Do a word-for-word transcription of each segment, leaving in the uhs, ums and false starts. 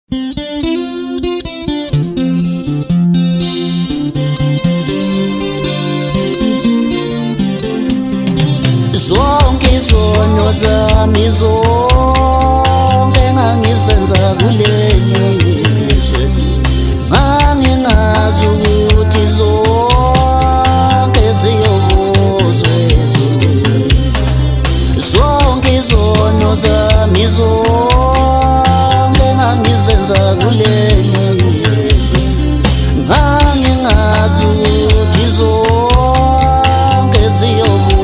Zonke izono zami zonke engangizenza kuleli zwe, ngangingazi ukuthi zonke ziyobuzwa ezulwini. Zonke izono zami zonke engangizenza kuleli zwe, ngangingazi ukuthi zonke ziyobuzwa.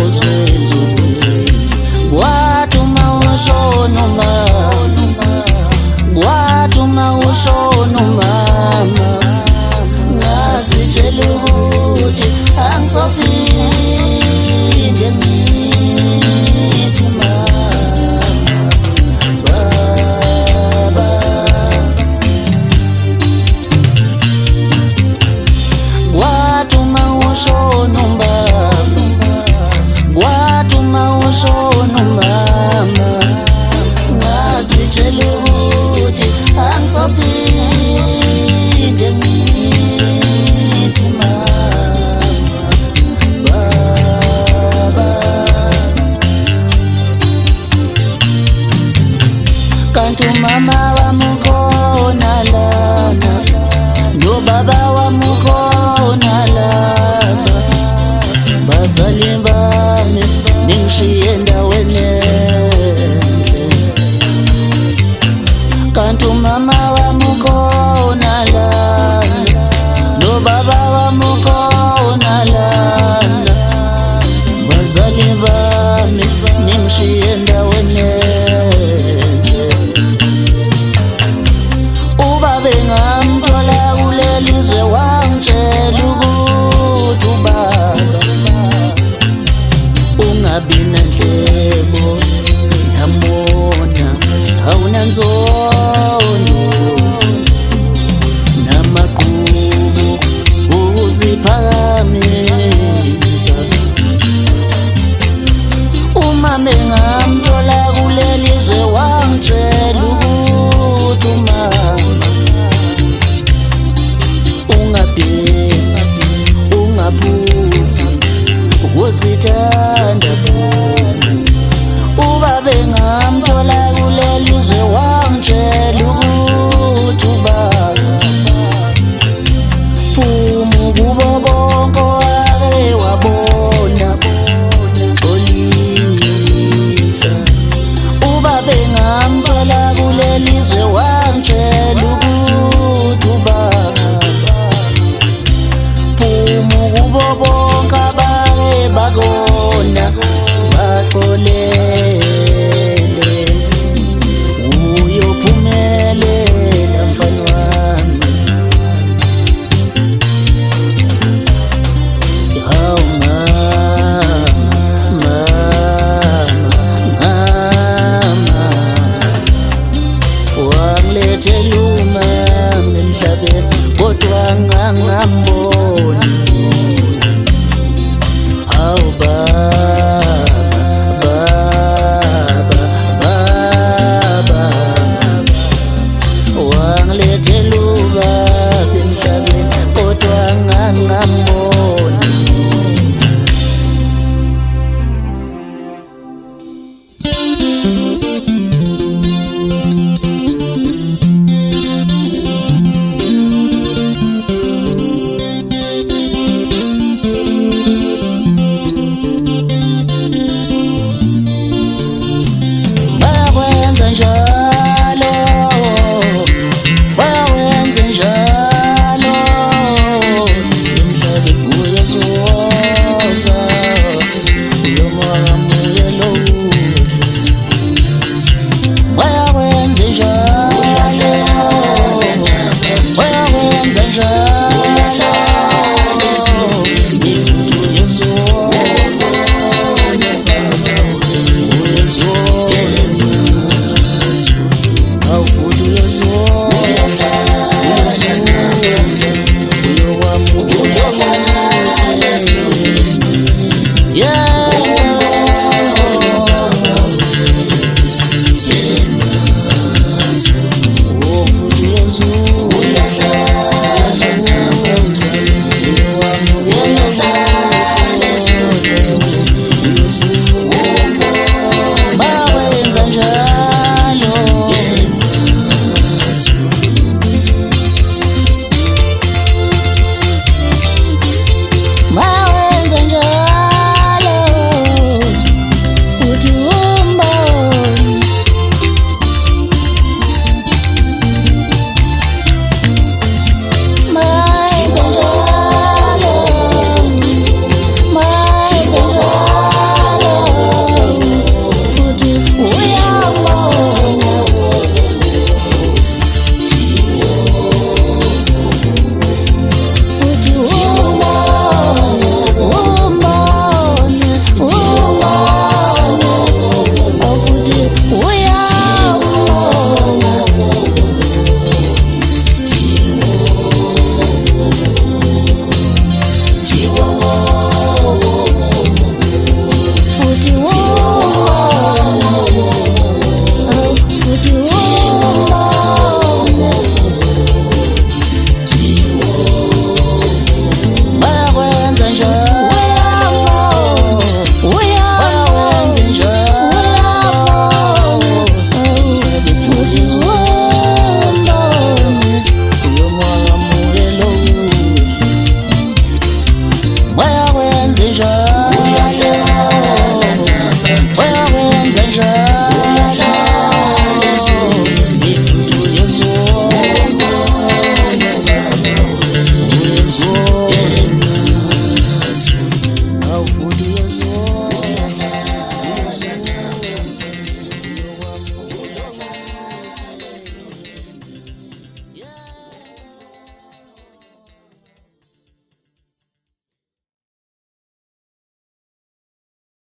Kwatuma ushona umama, ngazitshela ukuthi angisophinde ngithi mama, baba. Kwatuma ushona umbaba, kwatuma ushona umama, ngazitshela ukuthi angisophinde ngithi mama, baba. Kanti umama wami ukhona lana, nobaba wami ukhona lana, bazali bami ningishiye endaweni. Kanti umama wami ukhona lana, nobaba wami ukhona lana, bazali bami ningishiye endaweni. Ubaba engamthola kuleli zwe wangitshela ukuthi ubaba ungabi nandlebo, namona awunanzondo namaqhubu ukuziphakamisa. Umama engamthola kuleli zwe wangitshela ukuthi umama ungabhemi, ungaphuzi, uzithanda futhi. Ubaba engamthola kuleli zwe wangitshela ukuthi ubaba phuma kubo bonke owake wabona, xolisa. Ubaba engamthola kuleli zwe wangitshela ukuthi ubaba phuma kubo bonke abake bakona, baxolele uyophumelela mfana wami. Hawu mama, mama, wangilethela umama emhlabeni kodwa ngangambo